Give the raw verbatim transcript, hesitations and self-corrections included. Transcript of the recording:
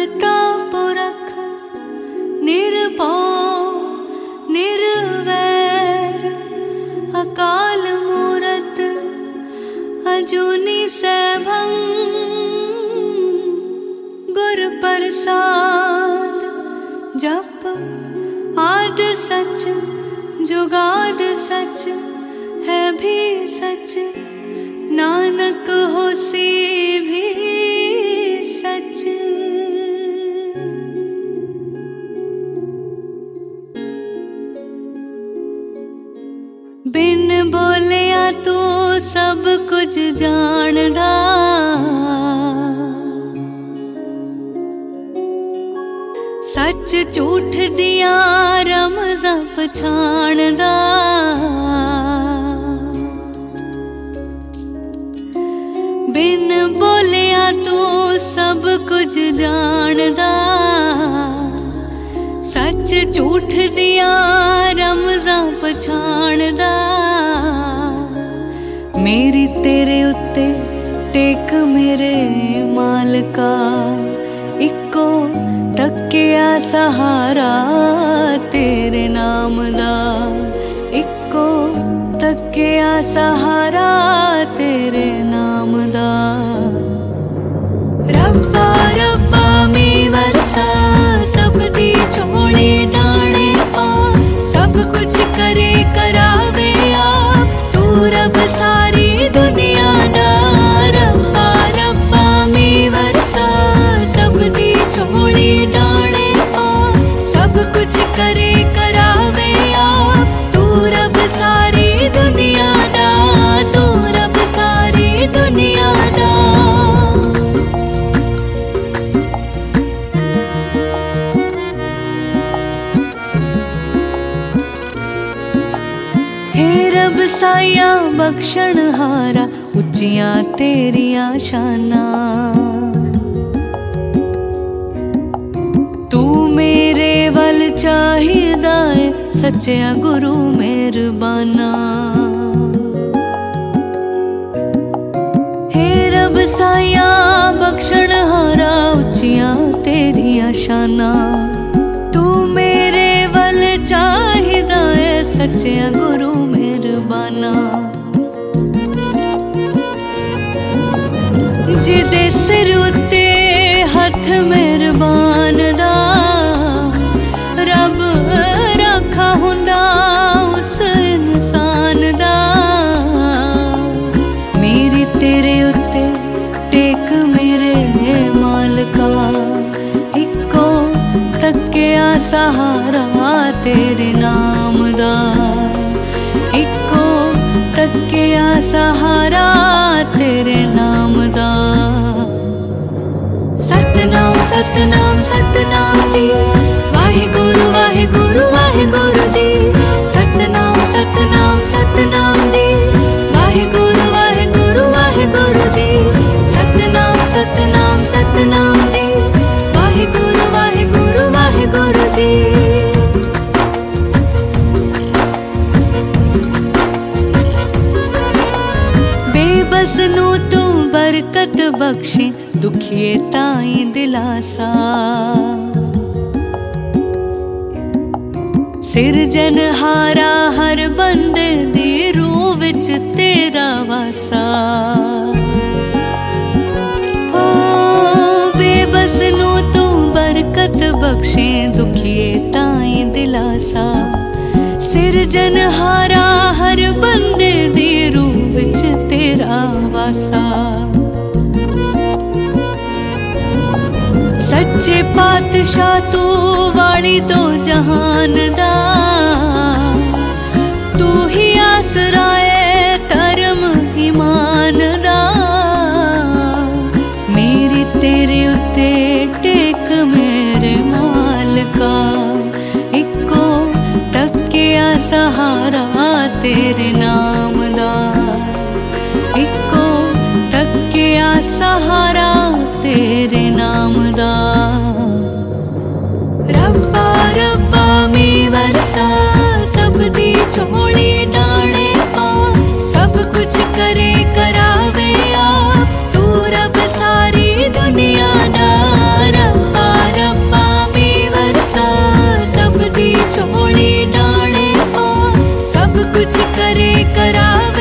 करता पुरख निरभौ निर्वैर, अकाल मूरत अजूनी सैभं, गुर प्रसाद जप आद सच, जुगाद सच है भी सच, नानक होसी भी सच। बिन बोलिया तू सब कुछ जानदा, सच झूठ दिया रमज़ां पछाणदा, बिन बोलिया तू सब कुछ जानदा, सच झूठ दिया रमज़ां पछाणदा। मेरी तेरे उत्ते टेक मेरे मालका, इको तकिया सहारा तेरे नाम दा, इको तकिया सहारा तेरे नाम दा। रब्बा रब्बा मी वरसा सब दी चोली दाने पा, सब कुछ करे करावे आप तू रब सारी दुनिया दा। रब्बा रब्बा मी वरसा सब दी चोली दाने पा, सब कुछ करे करावे आप तू रब सारी दुनिया दा, तू रब सारी दुनिया दा। हे रब साया बख्शण हारा, उच्चियां तेरियां शानां, तू मेरे वल चाहिदा है सच्चा गुरु मेहरबाना। हे रब साया बख्शण हारा, उच्चियां तेरियां शानां, तू मेरे वल चाहिदा है सच्चा गुरु मेहरबाना। जिदे सिर उत्ते हथ मेहरबान दा, रब राखा हुंदा उस इंसान दा। मेरी तेरे उत्ते टेक मेरे मालका, इको तकिया सहारा तेरे नाम दा, इको तकिया सहारा तेरे नाम दा। सतनाम सतनाम सतनाम जी, वाहिगुरु वाहिगुरु वाहिगुरु जी। सतनाम सतनाम सतनाम जी, वाहिगुरु वाहिगुरु वाहिगुरु जी। सतनाम सतनाम सतनाम जी, वाहिगुरु वाहिगुरु वाहिगुरु जी। बेबस नू तू बरकत बख्शे, दुखिए ताई दिलासा। सिरजनहारा हर बंदे दी रूह विच तेरा वासा। ओ बेबस नू तू बरकत बख्शे, दुखिए ताई दिलासा। सिरजनहारा हर बंदे दी रूह विच तेरा वासा। सच्चे पातशाह तू वाली दो जहान दा, तू ही आसरा है धर्म ईमान दा। मेरी तेरे उत्ते टेक मेरे मालका, इको तकिया सहारा तेरे नाम दा, इको तकिया सहारा तेरे नाम दा। रब्बा रब्बा मी वरसा सब दी चोली दाने पा, सब कुछ करे करावे आप तू रब सारी दुनिया दा। रब्बा कुछ करे करावे